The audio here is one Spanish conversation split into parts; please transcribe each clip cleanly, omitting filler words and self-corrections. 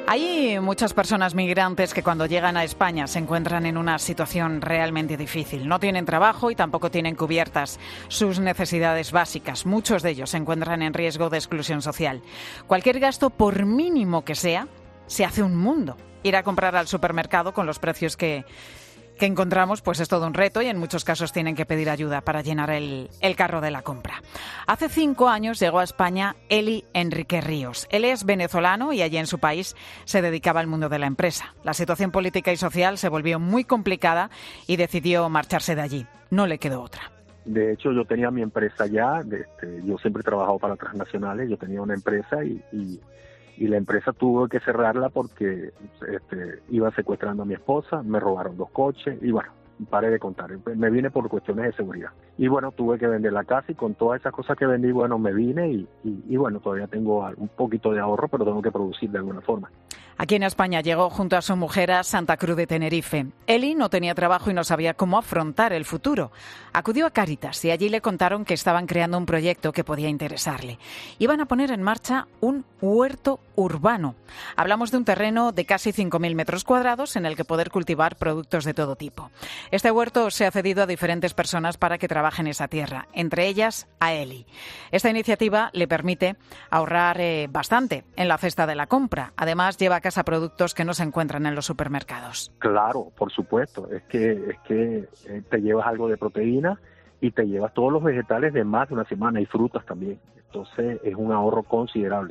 Hay muchas personas migrantes que cuando llegan a España se encuentran en una situación realmente difícil. No tienen trabajo y tampoco tienen cubiertas sus necesidades básicas. Muchos de ellos se encuentran en riesgo de exclusión social. Cualquier gasto, por mínimo que sea, se hace un mundo. Ir a comprar al supermercado con los precios que encontramos, pues es todo un reto y en muchos casos tienen que pedir ayuda para llenar el carro de la compra. Hace 5 años llegó a España Eli Enrique Ríos. Él es venezolano y allí en su país se dedicaba al mundo de la empresa. La situación política y social se volvió muy complicada y decidió marcharse de allí. No le quedó otra. De hecho, yo tenía mi empresa ya, yo siempre he trabajado para transnacionales, yo tenía una empresa y la empresa tuvo que cerrarla porque iban secuestrando a mi esposa, me robaron 2 coches y bueno, paré de contar. Me vine por cuestiones de seguridad. Y bueno, tuve que vender la casa y con todas esas cosas que vendí, bueno, me vine y bueno, todavía tengo un poquito de ahorro, pero tengo que producir de alguna forma. Aquí en España llegó junto a su mujer a Santa Cruz de Tenerife. Eli no tenía trabajo y no sabía cómo afrontar el futuro. Acudió a Cáritas y allí le contaron que estaban creando un proyecto que podía interesarle. Iban a poner en marcha un huerto urbano. Hablamos de un terreno de casi 5.000 metros cuadrados en el que poder cultivar productos de todo tipo. Este huerto se ha cedido a diferentes personas para que trabajen esa tierra, entre ellas a Eli. Esta iniciativa le permite ahorrar bastante en la cesta de la compra. Además, lleva a casa productos que no se encuentran en los supermercados. Claro, por supuesto. Es que te llevas algo de proteína y te llevas todos los vegetales de más de una semana y frutas también. Entonces, es un ahorro considerable.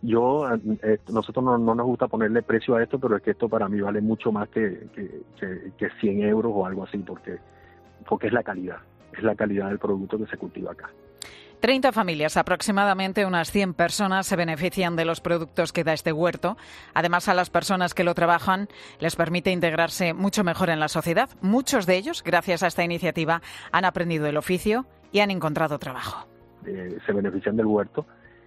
Nosotros no nos gusta ponerle precio a esto, pero es que esto para mí vale mucho más que 100 euros o algo así, porque es la calidad del producto que se cultiva acá. 30 familias, aproximadamente unas 100 personas, se benefician de los productos que da este huerto. Además, a las personas que lo trabajan les permite integrarse mucho mejor en la sociedad. Muchos de ellos, gracias a esta iniciativa, han aprendido el oficio y han encontrado trabajo. Se benefician del huerto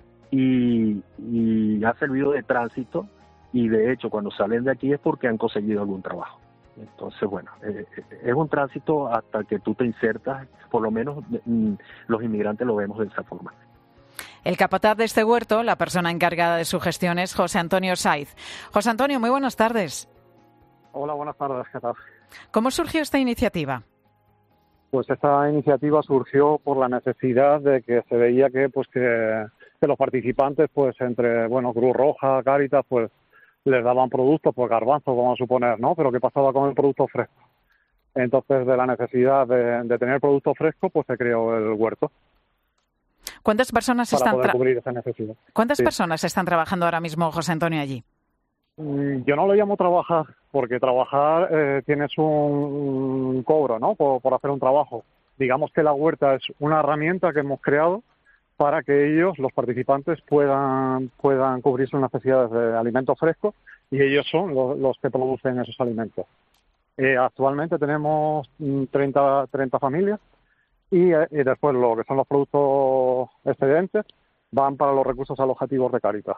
y ha servido de tránsito y, de hecho, cuando salen de aquí es porque han conseguido algún trabajo. Entonces, bueno, es un tránsito hasta que tú te insertas, por lo menos los inmigrantes lo vemos de esa forma. El capataz de este huerto, la persona encargada de su gestión, es José Antonio Saiz. José Antonio, muy buenas tardes. Hola, buenas tardes, ¿qué tal? ¿Cómo surgió esta iniciativa? Pues esta iniciativa surgió por la necesidad de que se veía que los participantes, pues entre Cruz Roja, Cáritas, pues les daban productos, pues garbanzos, vamos a suponer, ¿no? Pero ¿qué pasaba con el producto fresco? Entonces, de la necesidad de tener producto fresco, pues se creó el huerto. ¿Cuántas personas cubrir esa necesidad. ¿Cuántas personas están trabajando ahora mismo, José Antonio, allí? Yo no lo llamo trabajar, porque trabajar tienes un cobro, ¿no? Por hacer un trabajo. Digamos que la huerta es una herramienta que hemos creado para que ellos, los participantes, puedan cubrir sus necesidades de alimentos frescos y ellos son los que producen esos alimentos. Actualmente tenemos 30 familias y después lo que son los productos excedentes van para los recursos alojativos de Cáritas.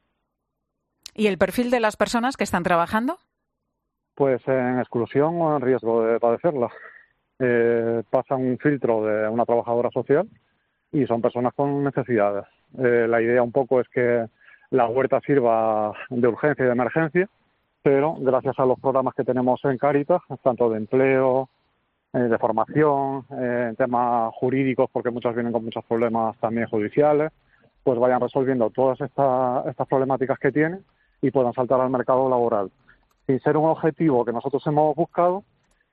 ¿Y el perfil de las personas que están trabajando? Pues en exclusión o en riesgo de padecerla. Pasa un filtro de una trabajadora social y son personas con necesidades. La idea un poco es que la huerta sirva de urgencia y de emergencia, pero gracias a los programas que tenemos en Cáritas, tanto de empleo, de formación, en temas jurídicos, porque muchos vienen con muchos problemas también judiciales, pues vayan resolviendo todas estas problemáticas que tienen y puedan saltar al mercado laboral. Sin ser un objetivo que nosotros hemos buscado,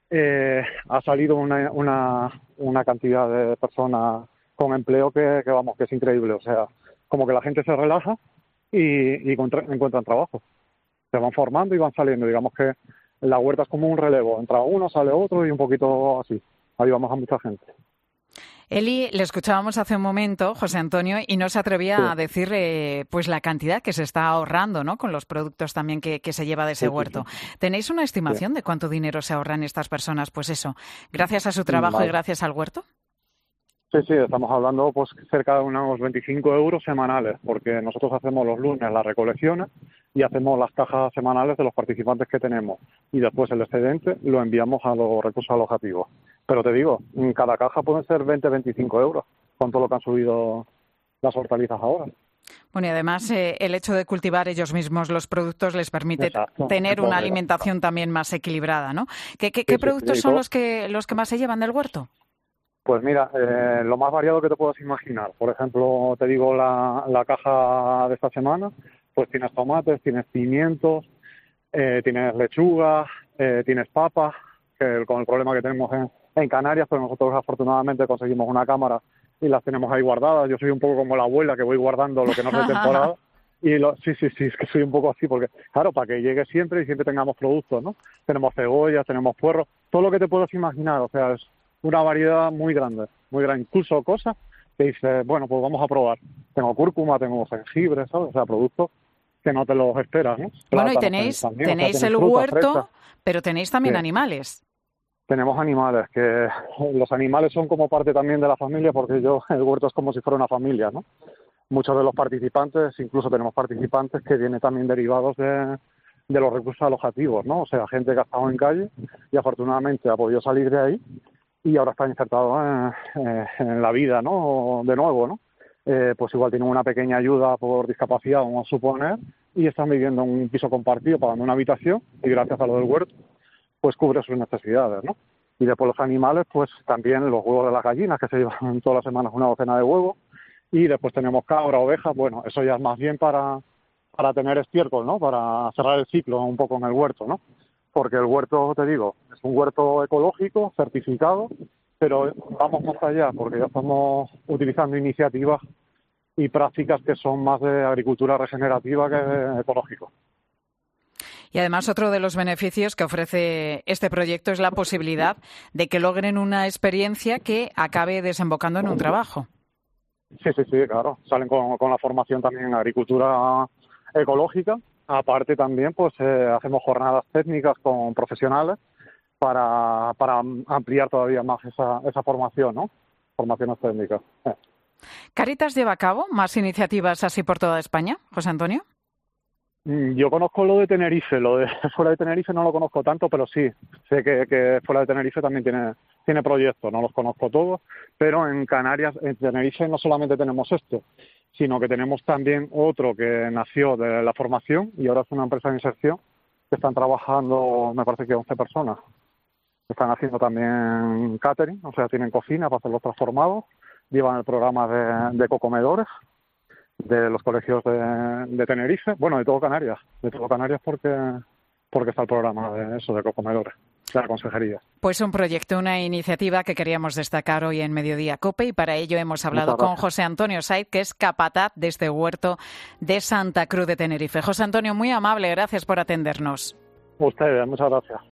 ha salido una cantidad de personas con empleo que es increíble. O sea, como que la gente se relaja y encuentran trabajo. Se van formando y van saliendo. Digamos que la huerta es como un relevo. Entra uno, sale otro y un poquito así. Ayudamos a mucha gente. Eli, le escuchábamos hace un momento, José Antonio, y no se atrevía a decir pues la cantidad que se está ahorrando, ¿no?, con los productos también que se lleva de ese huerto. ¿Tenéis una estimación de cuánto dinero se ahorran estas personas, pues eso, gracias a su trabajo y gracias al huerto? Sí, estamos hablando pues cerca de unos 25 euros semanales, porque nosotros hacemos los lunes las recolecciones y hacemos las cajas semanales de los participantes que tenemos y después el excedente lo enviamos a los recursos alojativos. Pero te digo, en cada caja pueden ser 20-25 euros, con todo lo que han subido las hortalizas ahora. Bueno, y además el hecho de cultivar ellos mismos los productos les permite tener una alimentación también más equilibrada, ¿no? ¿Qué productos son los que más se llevan del huerto? Pues mira, lo más variado que te puedas imaginar. Por ejemplo, te digo la caja de esta semana, pues tienes tomates, tienes pimientos, tienes lechuga, tienes papas, que con el problema que tenemos en Canarias, pues nosotros afortunadamente conseguimos una cámara y las tenemos ahí guardadas. Yo soy un poco como la abuela que voy guardando lo que no es de temporada. Sí, es que soy un poco así, porque claro, para que llegue siempre y siempre tengamos productos, ¿no? Tenemos cebollas, tenemos puerros, todo lo que te puedas imaginar, o sea, es una variedad muy grande, incluso cosas que dices, bueno, pues vamos a probar. Tengo cúrcuma, tengo jengibre, ¿sabes? O sea, productos que no te los esperas, ¿no? Bueno, y tenéis el huerto, pero tenéis también animales. Tenemos animales, que los animales son como parte también de la familia, porque el huerto es como si fuera una familia, ¿no? Muchos de los participantes, incluso tenemos participantes que vienen también derivados de los recursos alojativos, ¿no? O sea, gente que ha estado en calle y afortunadamente ha podido salir de ahí y ahora está insertado en la vida, ¿no? De nuevo, ¿no? Pues igual tienen una pequeña ayuda por discapacidad, vamos a suponer, y están viviendo en un piso compartido, pagando una habitación, y gracias a lo del huerto, pues cubre sus necesidades, ¿no? Y después los animales, pues también los huevos de las gallinas, que se llevan todas las semanas una docena de huevos, y después tenemos cabra, ovejas, bueno, eso ya es más bien para tener estiércol, ¿no? Para cerrar el ciclo un poco en el huerto, ¿no? Porque el huerto, te digo, es un huerto ecológico, certificado, pero vamos más allá, porque ya estamos utilizando iniciativas y prácticas que son más de agricultura regenerativa que ecológico. Y además otro de los beneficios que ofrece este proyecto es la posibilidad de que logren una experiencia que acabe desembocando en un trabajo. Sí, claro. Salen con la formación también en agricultura ecológica. Aparte también pues hacemos jornadas técnicas con profesionales para ampliar todavía más esa formación, ¿no? Formaciones técnicas. ¿Cáritas lleva a cabo más iniciativas así por toda España, José Antonio? Yo conozco lo de Tenerife, lo de fuera de Tenerife no lo conozco tanto, pero sí, sé que fuera de Tenerife también tiene proyectos, no los conozco todos, pero en Canarias, en Tenerife no solamente tenemos esto, sino que tenemos también otro que nació de la formación y ahora es una empresa de inserción que están trabajando, me parece que 11 personas. Están haciendo también catering, o sea, tienen cocina para hacer los transformados, llevan el programa de cocomedores de los colegios de Tenerife, bueno, de todo Canarias porque está el programa de cocomedores, de la consejería. Pues un proyecto, una iniciativa que queríamos destacar hoy en Mediodía COPE y para ello hemos hablado con José Antonio Saiz, que es capataz de este huerto de Santa Cruz de Tenerife. José Antonio, muy amable, gracias por atendernos. Ustedes, muchas gracias.